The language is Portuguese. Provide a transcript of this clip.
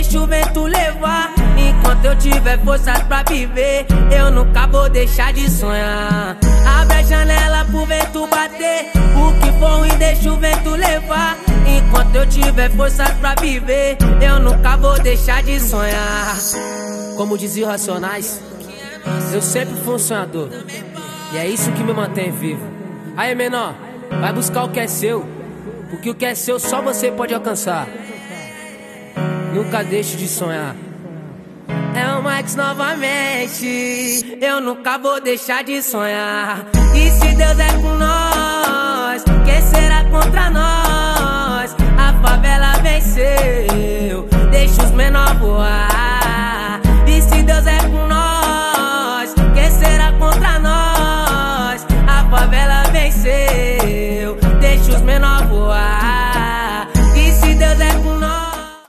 deixo o vento levar. Enquanto eu tiver forças pra viver, eu nunca vou deixar de sonhar. Abre a janela pro vento bater, o que for ruim deixa o vento levar. Enquanto eu tiver forças pra viver, eu nunca vou deixar de sonhar. Como dizia o Racionais, eu sempre fui um sonhador, e é isso que me mantém vivo. Aí, menor, vai buscar o que é seu, porque o que é seu só você pode alcançar. Nunca deixe de sonhar. É o Max novamente, eu nunca vou deixar de sonhar. E se Deus é com nós, quem será contra nós? A favela vencer.